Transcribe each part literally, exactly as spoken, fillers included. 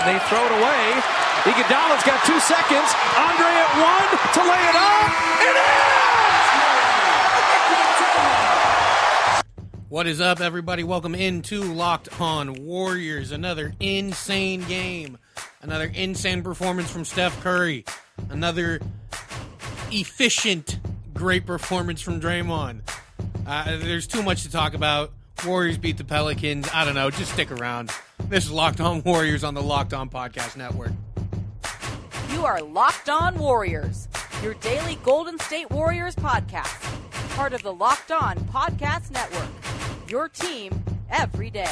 and they throw it away. Iguodala's got two seconds. Andre at one to lay it up. It is! What is up, everybody? Welcome into Locked On Warriors. Another insane game. Another insane performance from Steph Curry. Another efficient, great performance from Draymond. Uh, there's too much to talk about. Warriors beat the Pelicans. I don't know. Just stick around. This is Locked On Warriors on the Locked On Podcast Network. You are Locked On Warriors, your daily Golden State Warriors podcast. Part of the Locked On Podcast Network, your team every day.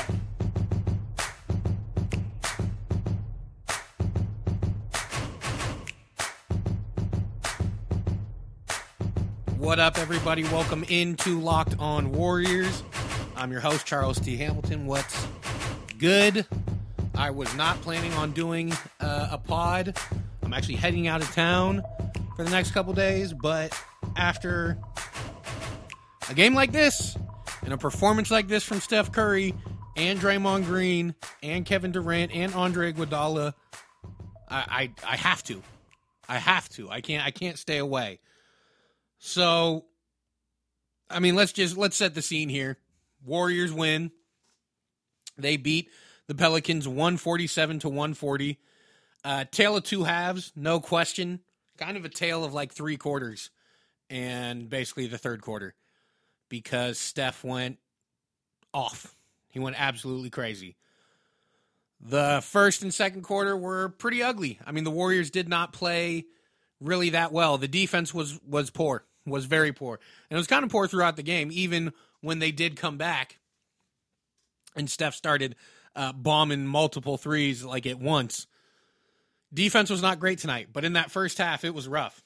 What up, everybody? Welcome into Locked On Warriors. I'm your host, Charles T. Hamilton. What's good? I was not planning on doing uh, a pod. I'm actually heading out of town for the next couple days, but after a game like this and a performance like this from Steph Curry and Draymond Green and Kevin Durant and Andre Iguodala, I, I I have to. I have to. I can't I can't stay away. So, I mean, let's just let's set the scene here. Warriors win. They beat the Pelicans one forty-seven to one forty. Uh, tale of two halves, no question. Kind of a tale of like three quarters and basically the third quarter because Steph went off. He went absolutely crazy. The first and second quarter were pretty ugly. I mean, the Warriors did not play really that well. The defense was was poor, was very poor. And it was kind of poor throughout the game, even when they did come back and Steph started uh, bombing multiple threes like at once. Defense was not great tonight, but in that first half, it was rough.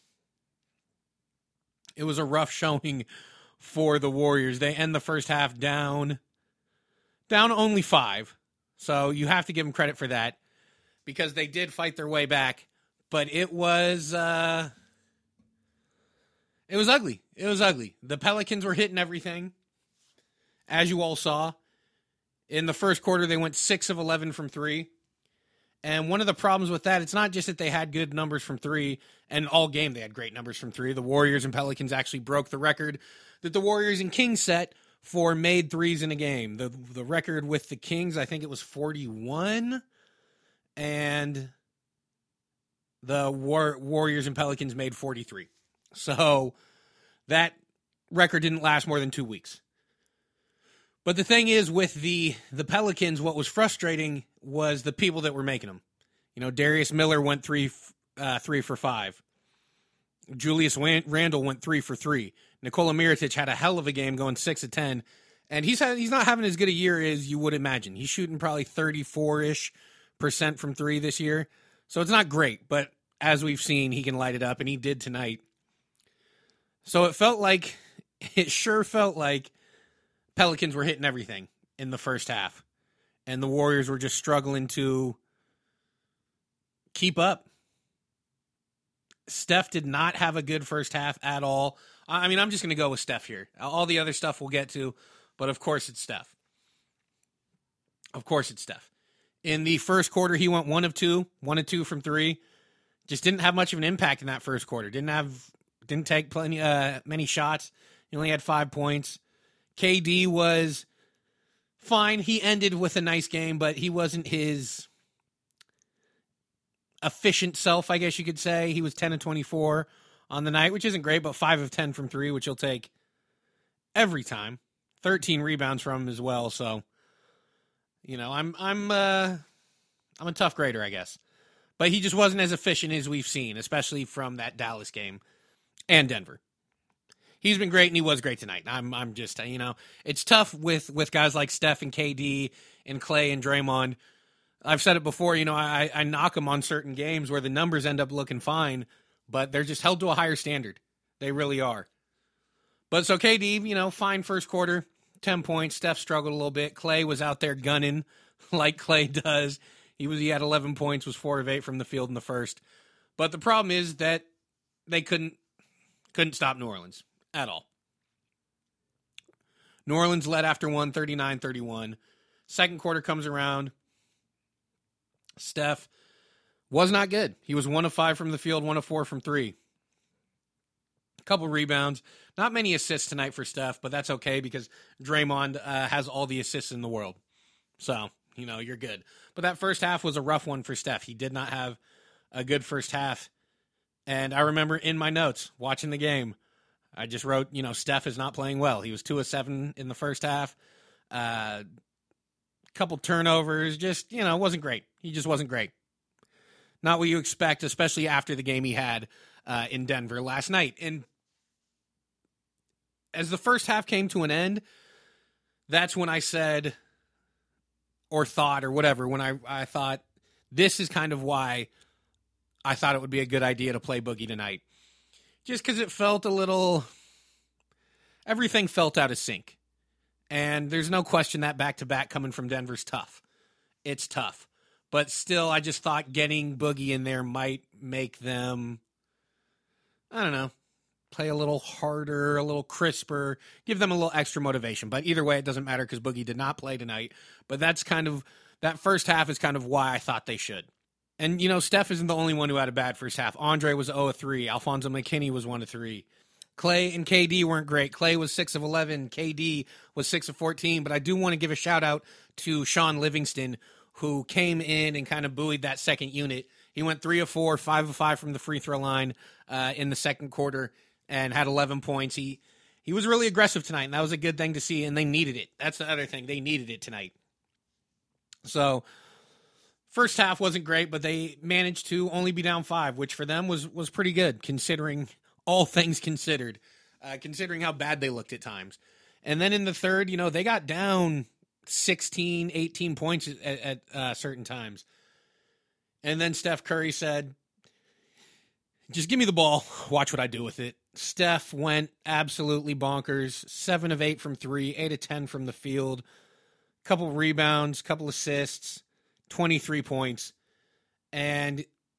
It was a rough showing for the Warriors. They end the first half down, down only five. So you have to give them credit for that because they did fight their way back. But it was, uh, it was ugly. It was ugly. The Pelicans were hitting everything, as you all saw. In the first quarter, they went six of eleven from three. And one of the problems with that, it's not just that they had good numbers from three, and all game they had great numbers from three. The Warriors and Pelicans actually broke the record that the Warriors and Kings set for made threes in a game. The the record with the Kings, I think it was forty-one, and the War, Warriors and Pelicans made forty-three. So that record didn't last more than two weeks. But the thing is, with the, the Pelicans, what was frustrating was the people that were making them. You know, Darius Miller went three, uh, three for five. Julius Randle went three for three. Nikola Mirotic had a hell of a game going six of ten. And he's had, he's not having as good a year as you would imagine. He's shooting probably thirty-four-ish percent from three this year. So it's not great, but as we've seen, he can light it up, and he did tonight. So it felt like, it sure felt like Pelicans were hitting everything in the first half, and the Warriors were just struggling to keep up. Steph did not have a good first half at all. I mean, I'm just going to go with Steph here. All the other stuff we'll get to, but of course it's Steph. Of course it's Steph. In the first quarter, he went one of two, one of two from three. Just didn't have much of an impact in that first quarter. Didn't have, didn't take plenty, uh, many shots. He only had five points. K D was fine. He ended with a nice game, but he wasn't his efficient self, I guess you could say. He was ten of twenty-four on the night, which isn't great, but five of ten from three, which he'll take every time. thirteen rebounds from him as well, so you know, I'm I'm uh, I'm a tough grader, I guess. But he just wasn't as efficient as we've seen, especially from that Dallas game and Denver. He's been great, and he was great tonight. I'm I'm just, you know, it's tough with, with guys like Steph and K D and Clay and Draymond. I've said it before, you know, I, I knock them on certain games where the numbers end up looking fine, but they're just held to a higher standard. They really are. But so K D, you know, fine first quarter, ten points. Steph struggled a little bit. Clay was out there gunning like Clay does. He was he had eleven points, was four of eight from the field in the first. But the problem is that they couldn't couldn't stop New Orleans at all. New Orleans led after one, thirty-nine thirty-one. Second quarter comes around. Steph was not good. He was one of five from the field, one of four from three. A couple rebounds. Not many assists tonight for Steph, but that's okay because Draymond uh, has all the assists in the world. So, you know, you're good. But that first half was a rough one for Steph. He did not have a good first half. And I remember in my notes watching the game, I just wrote, you know, Steph is not playing well. He was two of seven in the first half. A uh, couple turnovers. Just, you know, wasn't great. He just wasn't great. Not what you expect, especially after the game he had uh, in Denver last night. And as the first half came to an end, that's when I said, or thought, or whatever, when I, I thought, this is kind of why I thought it would be a good idea to play Boogie tonight. Just because it felt a little, everything felt out of sync. And there's no question that back-to-back coming from Denver's tough. It's tough. But still, I just thought getting Boogie in there might make them, I don't know, play a little harder, a little crisper, give them a little extra motivation. But either way, it doesn't matter because Boogie did not play tonight. But that's kind of, that first half is kind of why I thought they should. And, you know, Steph isn't the only one who had a bad first half. Andre was zero of three. Alfonso McKinney was one of three. Clay and K D weren't great. Clay was six of eleven. K D was six of fourteen. But I do want to give a shout-out to Sean Livingston, who came in and kind of buoyed that second unit. He went three of four, five of five from the free throw line uh, in the second quarter and had eleven points. He he was really aggressive tonight, and that was a good thing to see, and they needed it. That's the other thing. They needed it tonight. So first half wasn't great, but they managed to only be down five, which for them was was pretty good, considering all things considered, uh, considering how bad they looked at times. And then in the third, you know, they got down sixteen, eighteen points at, at uh, certain times. And then Steph Curry said, just give me the ball, watch what I do with it. Steph went absolutely bonkers, seven of eight from three, eight of ten from the field, couple rebounds, couple assists, twenty-three points. And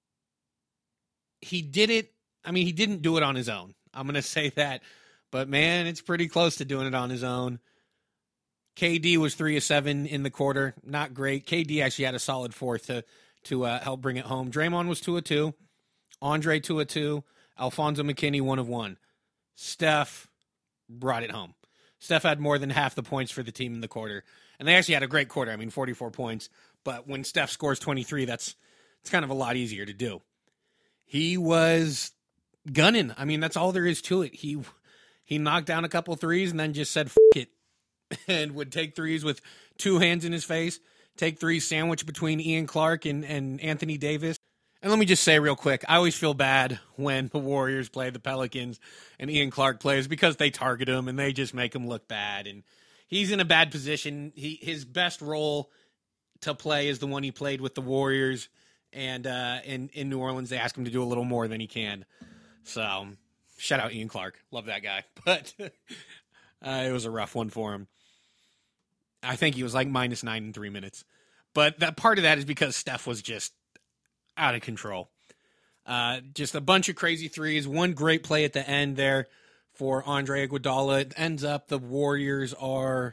he did it, I mean, he didn't do it on his own. I'm going to say that. But, man, it's pretty close to doing it on his own. K D was three of seven in the quarter. Not great. K D actually had a solid fourth to, to uh, help bring it home. Draymond was two of two. Andre, two of two. Alfonso McKinney, one of one. Steph brought it home. Steph had more than half the points for the team in the quarter. And they actually had a great quarter. I mean, forty-four points. But when Steph scores twenty-three, that's it's kind of a lot easier to do. He was gunning. I mean, that's all there is to it. He he knocked down a couple threes and then just said, F it, and would take threes with two hands in his face, take threes sandwiched between Ian Clark and, and Anthony Davis. And let me just say real quick, I always feel bad when the Warriors play the Pelicans and Ian Clark plays because they target him and they just make him look bad. And he's in a bad position. He his best role to play is the one he played with the Warriors. And uh, in, in New Orleans, they ask him to do a little more than he can. So, shout out Ian Clark. Love that guy. But uh, it was a rough one for him. I think he was like minus nine in three minutes. But that part of that is because Steph was just out of control. Uh, just a bunch of crazy threes. One great play at the end there for Andre Iguodala. It ends up the Warriors are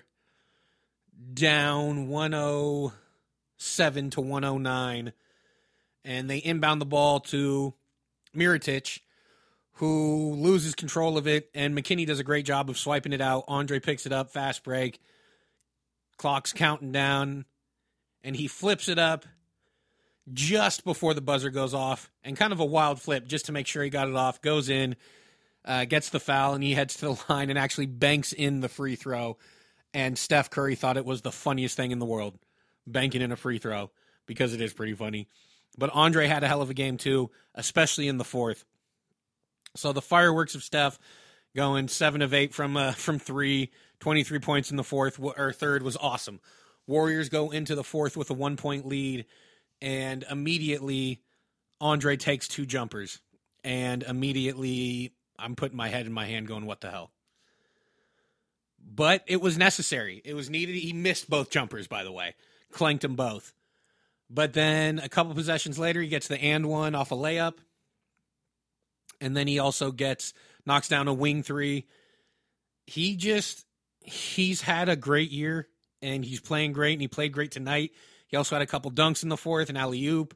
down one oh seven to one oh nine. And they inbound the ball to Mirotic, who loses control of it, and McKinney does a great job of swiping it out. Andre picks it up, fast break. Clock's counting down, and he flips it up just before the buzzer goes off, and kind of a wild flip just to make sure he got it off. Goes in, uh, gets the foul, and he heads to the line and actually banks in the free throw. And Steph Curry thought it was the funniest thing in the world, banking in a free throw, because it is pretty funny. But Andre had a hell of a game, too, especially in the fourth. So the fireworks of Steph going seven of eight from uh, from three, twenty-three points in the fourth or third was awesome. Warriors go into the fourth with a one-point lead, and immediately Andre takes two jumpers. And immediately I'm putting my head in my hand going, what the hell? But it was necessary. It was needed. He missed both jumpers, by the way. Clanked them both. But then a couple possessions later, he gets the and one off a layup. And then he also gets, knocks down a wing three. He just, he's had a great year, and he's playing great, and he played great tonight. He also had a couple dunks in the fourth, an alley-oop.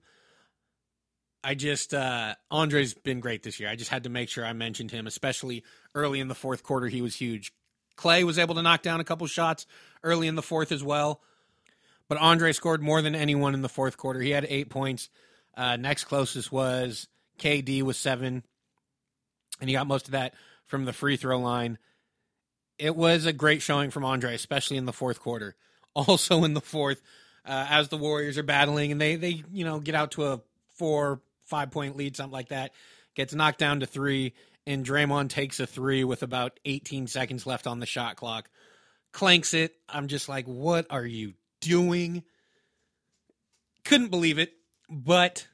I just, uh, Andre's been great this year. I just had to make sure I mentioned him, especially early in the fourth quarter. He was huge. Clay was able to knock down a couple shots early in the fourth as well. But Andre scored more than anyone in the fourth quarter. He had eight points. Uh, next closest was K D with seven. And he got most of that from the free throw line. It was a great showing from Andre, especially in the fourth quarter. Also in the fourth, uh, as the Warriors are battling and they, they, you know, get out to a four, five point lead, something like that, gets knocked down to three, and Draymond takes a three with about eighteen seconds left on the shot clock. Clanks it. I'm just like, what are you doing? Couldn't believe it, but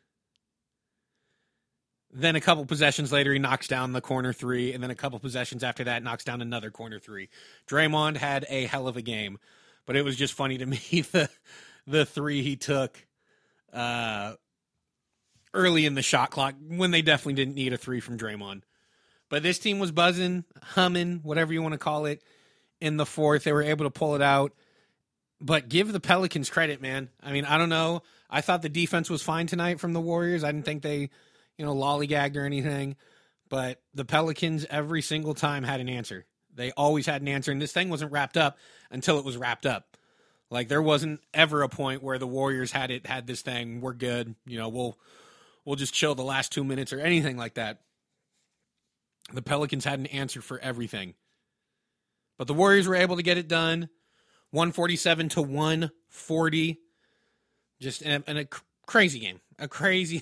then a couple possessions later, he knocks down the corner three, and then a couple possessions after that, knocks down another corner three. Draymond had a hell of a game, but it was just funny to me, the the three he took uh, early in the shot clock, when they definitely didn't need a three from Draymond. But this team was buzzing, humming, whatever you want to call it, in the fourth. They were able to pull it out. But give the Pelicans credit, man. I mean, I don't know. I thought the defense was fine tonight from the Warriors. I didn't think they, you know, lollygagged or anything. But the Pelicans every single time had an answer. They always had an answer. And this thing wasn't wrapped up until it was wrapped up. Like, there wasn't ever a point where the Warriors had it, had this thing, we're good. You know, we'll we'll just chill the last two minutes or anything like that. The Pelicans had an answer for everything. But the Warriors were able to get it done. one forty-seven to one forty. Just in a, in a crazy game. A crazy,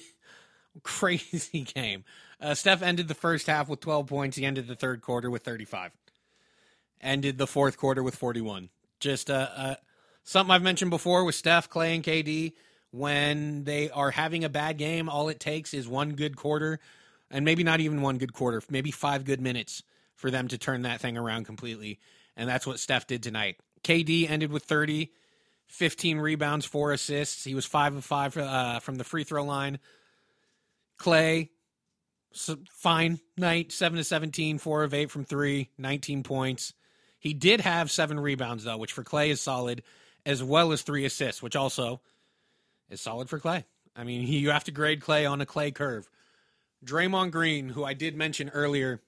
crazy game. Uh, Steph ended the first half with twelve points. He ended the third quarter with thirty-five. Ended the fourth quarter with forty-one. Just uh, uh, something I've mentioned before with Steph, Clay, and K D. When they are having a bad game, all it takes is one good quarter, and maybe not even one good quarter, maybe five good minutes for them to turn that thing around completely. And that's what Steph did tonight. K D ended with thirty, fifteen rebounds, four assists. He was five of five uh, from the free throw line. Clay, so fine night, seven of seventeen, four of eight from three, nineteen points. He did have seven rebounds, though, which for Clay is solid, as well as three assists, which also is solid for Clay. I mean, he, you have to grade Clay on a Clay curve. Draymond Green, who I did mention earlier,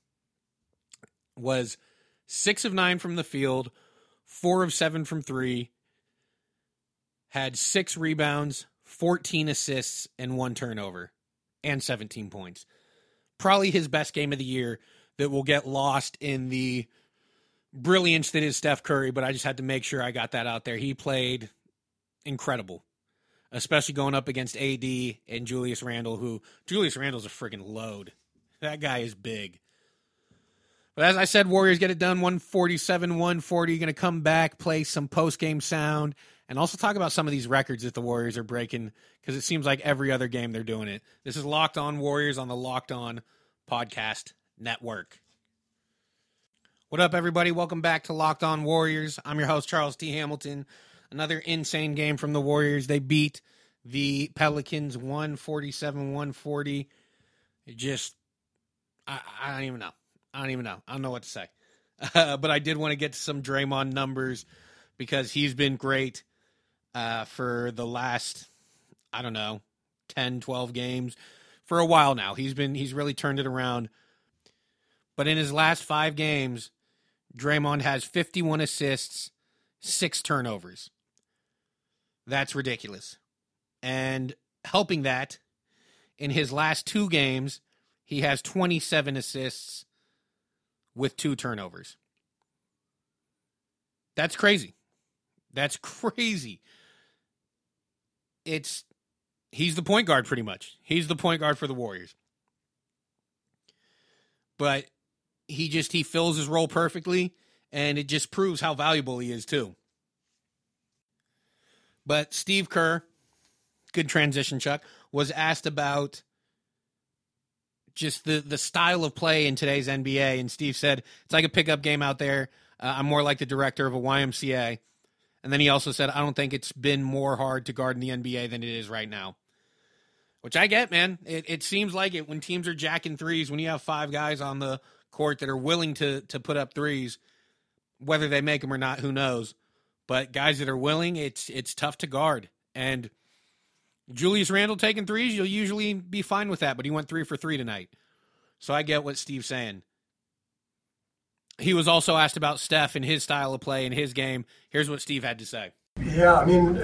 was six of nine from the field, four of seven from three, had six rebounds, fourteen assists, and one turnover, and seventeen points. Probably his best game of the year that will get lost in the brilliance that is Steph Curry, but I just had to make sure I got that out there. He played incredible, especially going up against A D and Julius Randle, who Julius Randle's a friggin' load. That guy is big. But as I said, Warriors get it done, one forty-seven one forty. Going to come back, play some post-game sound, and also talk about some of these records that the Warriors are breaking, because it seems like every other game they're doing it. This is Locked On Warriors on the Locked On Podcast Network. What up, everybody? Welcome back to Locked On Warriors. I'm your host, Charles T. Hamilton. Another insane game from the Warriors. They beat the Pelicans one forty-seven one forty. It just, I, I don't even know. I don't even know. I don't know what to say. Uh, but I did want to get to some Draymond numbers because he's been great uh, for the last, I don't know, ten, twelve games. For a while now. He's been he's really turned it around. But in his last five games, Draymond has fifty-one assists, six turnovers. That's ridiculous. And helping that, in his last two games, he has twenty-seven assists with two turnovers. That's crazy. That's crazy. It's, he's the point guard pretty much. He's the point guard for the Warriors. But he just, he fills his role perfectly, and it just proves how valuable he is too. But Steve Kerr, good transition, Chuck, was asked about just the, the style of play in today's N B A, and Steve said, it's like a pickup game out there. Uh, I'm more like the director of a Y M C A. And then he also said, I don't think it's been more hard to guard in the N B A than it is right now. Which I get, man. It, it seems like it when teams are jacking threes, when you have five guys on the court that are willing to to put up threes, whether they make them or not, who knows. But guys that are willing, it's it's tough to guard. And Julius Randle taking threes, you'll usually be fine with that, but he went three for three tonight. So I get what Steve's saying. He was also asked about Steph and his style of play and his game. Here's what Steve had to say. Yeah, I mean,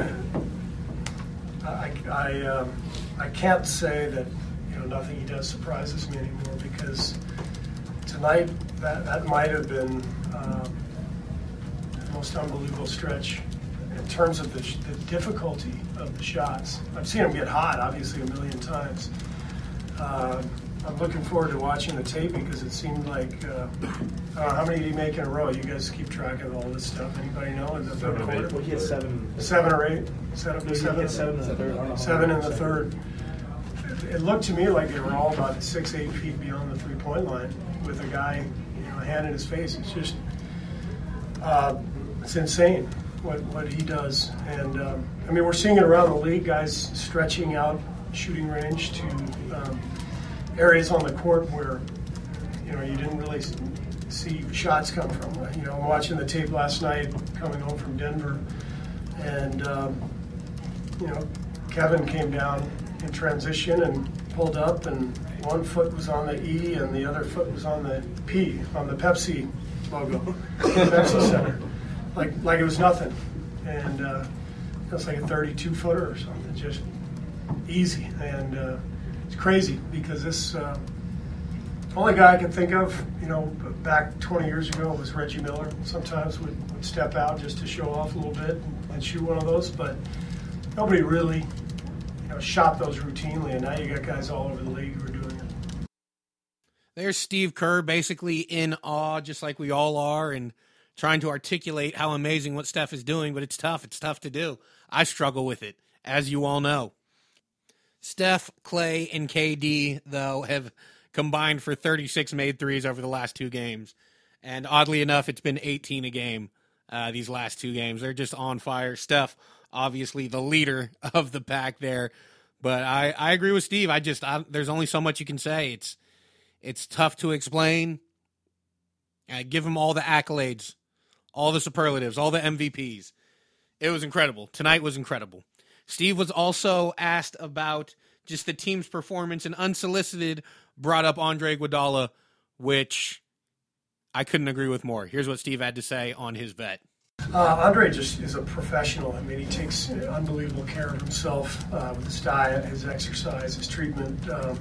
I I, um, I can't say that, you know, nothing he does surprises me anymore, because tonight that, that might have been um, the most unbelievable stretch in terms of the, the difficulty of the shots. I've seen him get hot, obviously, a million times. Uh, I'm looking forward to watching the tape, because it seemed like, uh, I don't know, how many did he make in a row? You guys keep track of all this stuff. Anybody know in the third quarter? Well, he had seven. Seven or eight? Seven, No, seven, he had seven in the third. seven in the third. It looked to me like they were all about six, eight feet beyond the three-point line with a guy, you know, a hand in his face. It's just, uh, it's insane what, what he does. And, um, I mean, we're seeing it around the league, guys stretching out shooting range to um, areas on the court where, you know, you didn't really see shots come from. You know, I'm watching the tape last night coming home from Denver, and, um, you know, Kevin came down in transition and pulled up, and one foot was on the E and the other foot was on the P, on the Pepsi logo, Pepsi Center, like like it was nothing. And uh, it was like a thirty-two footer or something, just easy. And uh, it's crazy, because this, uh, the only guy I can think of, you know, back twenty years ago was Reggie Miller. Sometimes would, would step out just to show off a little bit and, and shoot one of those, but nobody really, you know, shot those routinely, and now you got guys all over the league who are doing it. There's Steve Kerr basically in awe, just like we all are, and trying to articulate how amazing what Steph is doing, but it's tough. It's tough to do. I struggle with it, as you all know. Steph, Clay, and K D, though, have combined for thirty-six made threes over the last two games. And oddly enough, it's been eighteen a game uh, these last two games. They're just on fire. Steph, obviously the leader of the pack there. But I, I agree with Steve. I just I, there's only so much you can say. It's it's tough to explain. I give him all the accolades, all the superlatives, all the M V Ps. It was incredible. Tonight was incredible. Steve was also asked about just the team's performance, and unsolicited brought up Andre Iguodala, which I couldn't agree with more. Here's what Steve had to say on his bet. Uh, Andre just is a professional. I mean, he takes unbelievable care of himself uh, with his diet, his exercise, his treatment. Um,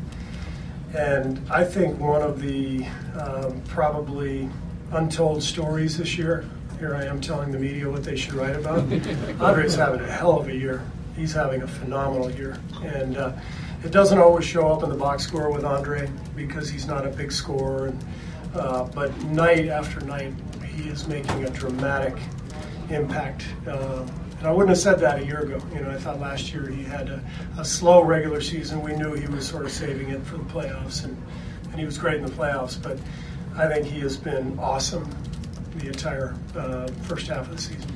and I think one of the um, probably untold stories this year, here I am telling the media what they should write about. Andre's having a hell of a year. He's having a phenomenal year. And uh, it doesn't always show up in the box score with Andre, because he's not a big scorer. And, uh, but night after night, he is making a dramatic impact. Uh, and I wouldn't have said that a year ago. You know, I thought last year he had a, a slow regular season. We knew he was sort of saving it for the playoffs, and, and he was great in the playoffs. But I think he has been awesome the entire uh, first half of the season.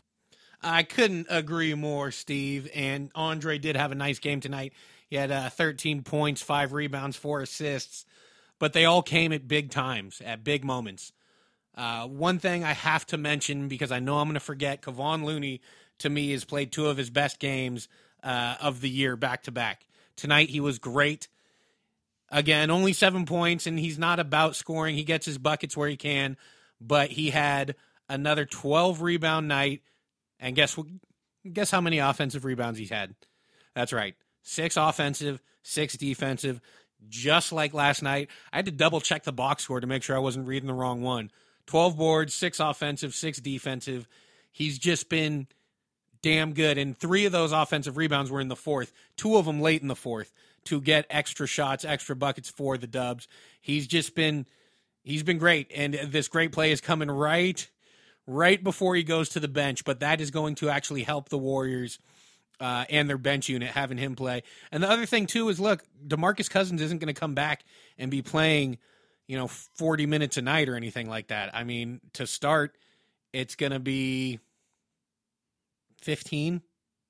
I couldn't agree more, Steve. And Andre did have a nice game tonight. He had uh, thirteen points, five rebounds, four assists. But they all came at big times, at big moments. Uh, one thing I have to mention, because I know I'm going to forget, Kevon Looney, to me, has played two of his best games uh, of the year back-to-back. Tonight, he was great. Again, only seven points, and he's not about scoring. He gets his buckets where he can, but he had another twelve-rebound night, and guess guess how many offensive rebounds he's had? That's right, six offensive, six defensive, just like last night. I had to double-check the box score to make sure I wasn't reading the wrong one. twelve boards, six offensive, six defensive. He's just been damn good. And three of those offensive rebounds were in the fourth, two of them late in the fourth, to get extra shots, extra buckets for the Dubs. He's just been, he's been great. And this great play is coming right, right before he goes to the bench. But that is going to actually help the Warriors uh, and their bench unit, having him play. And the other thing, too, is, look, DeMarcus Cousins isn't going to come back and be playing, you know, forty minutes a night or anything like that. I mean, to start, it's going to be fifteen,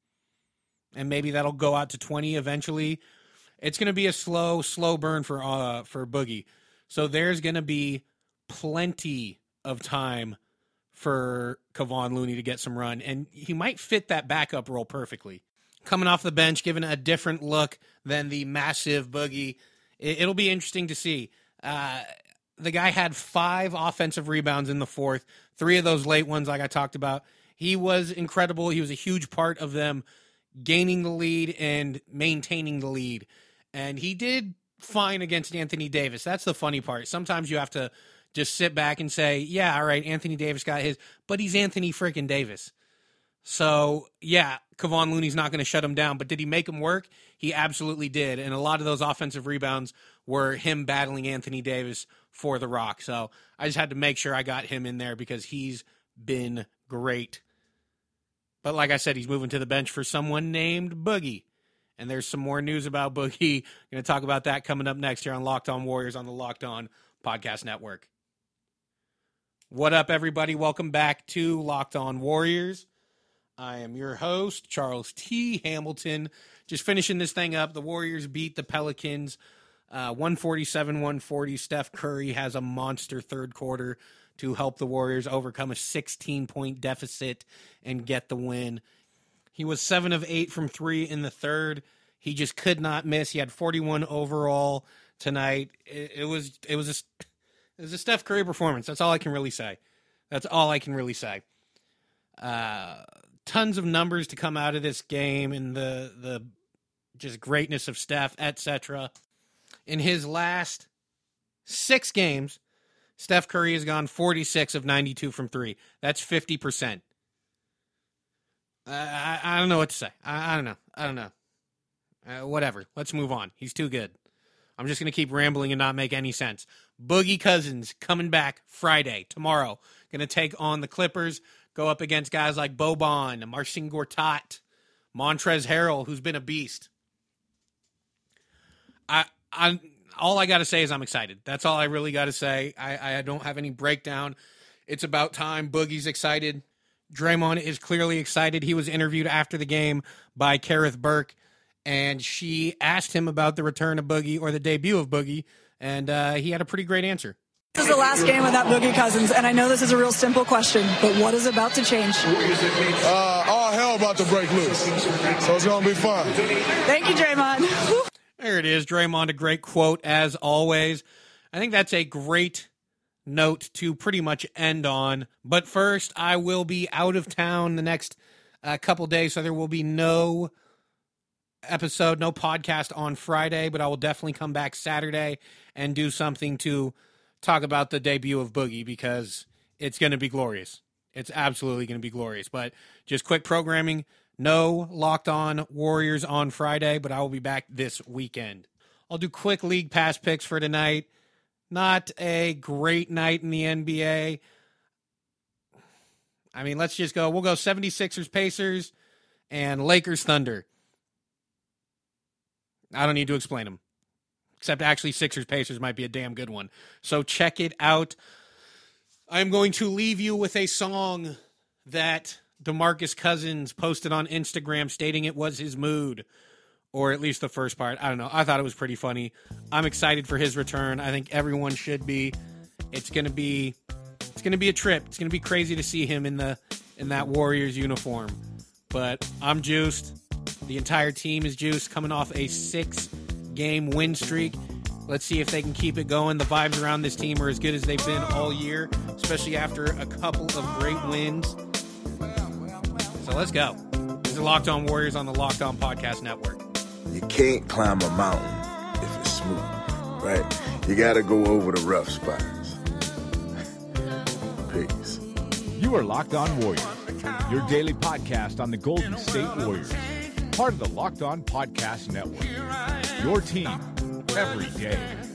and maybe that'll go out to twenty eventually. It's going to be a slow, slow burn for uh, for Boogie. So there's going to be plenty of time for Kevon Looney to get some run, and he might fit that backup role perfectly. coming off the bench, giving a different look than the massive Boogie. It, it'll be interesting to see. Uh, the guy had five offensive rebounds in the fourth, three of those late ones like I talked about. He was incredible. He was a huge part of them gaining the lead and maintaining the lead. And he did fine against Anthony Davis. That's the funny part. Sometimes you have to just sit back and say, yeah, all right, Anthony Davis got his, but he's Anthony freaking Davis. So, yeah, Kevon Looney's not going to shut him down, but did he make him work? He absolutely did, and a lot of those offensive rebounds were him battling Anthony Davis for the rock. So I just had to make sure I got him in there because he's been great. But like I said, he's moving to the bench for someone named Boogie, and there's some more news about Boogie. Going to talk about that coming up next here on Locked On Warriors on the Locked On Podcast Network. What up, everybody? Welcome back to Locked On Warriors. I am your host, Charles T. Hamilton. Just finishing this thing up. The Warriors beat the Pelicans uh, one forty-seven one forty. Steph Curry has a monster third quarter to help the Warriors overcome a sixteen-point deficit and get the win. He was seven of eight from three in the third. He just could not miss. He had forty-one overall tonight. It, it was it was a it was a Steph Curry performance. That's all I can really say. That's all I can really say. Uh, tons of numbers to come out of this game and the the just greatness of Steph, et cetera. In his last six games, Steph Curry has gone forty-six of ninety-two from three. That's fifty percent. Uh, I, I don't know what to say. I, I don't know. I don't know. Uh, whatever. Let's move on. He's too good. I'm just going to keep rambling and not make any sense. Boogie Cousins coming back Friday, tomorrow. Going to take on the Clippers, go up against guys like Boban, Marcin Gortat, Montrezl Harrell, who's been a beast. I, I, all I got to say is I'm excited. That's all I really got to say. I, I don't have any breakdown. It's about time. Boogie's excited. Draymond is clearly excited. He was interviewed after the game by Kerith Burke, and she asked him about the return of Boogie or the debut of Boogie, and uh, he had a pretty great answer. This is the last game without Boogie Cousins, and I know this is a real simple question, but what is about to change? Uh, all hell about to break loose, so it's going to be fun. Thank you, Draymond. There it is, Draymond, a great quote as always. I think that's a great note to pretty much end on. But first, I will be out of town the next uh, couple days, so there will be no episode, no podcast on Friday, but I will definitely come back Saturday and do something to talk about the debut of Boogie because it's going to be glorious. It's absolutely going to be glorious. But just quick programming, no Locked On Warriors on Friday, but I will be back this weekend. I'll do quick league pass picks for tonight. Not a great night in the N B A. I mean, let's just go. We'll go seventy-sixers Pacers and Lakers Thunder. I don't need to explain them. Except actually Sixers Pacers might be a damn good one. So check it out. I'm going to leave you with a song that DeMarcus Cousins posted on Instagram stating it was his mood. Or at least the first part. I don't know. I thought it was pretty funny. I'm excited for his return. I think everyone should be. It's gonna be it's gonna be a trip. It's gonna be crazy to see him in the in that Warriors uniform. But I'm juiced. The entire team is juiced, coming off a six game win streak. Let's see if they can keep it going. The vibes around this team are as good as they've been all year, especially after a couple of great wins. So let's go. This is Locked On Warriors on the Locked On Podcast Network. You can't climb a mountain if it's smooth, right? You got to go over the rough spots. Peace. You are Locked On Warriors, your daily podcast on the Golden State Warriors, part of the Locked On Podcast Network. Your team every day.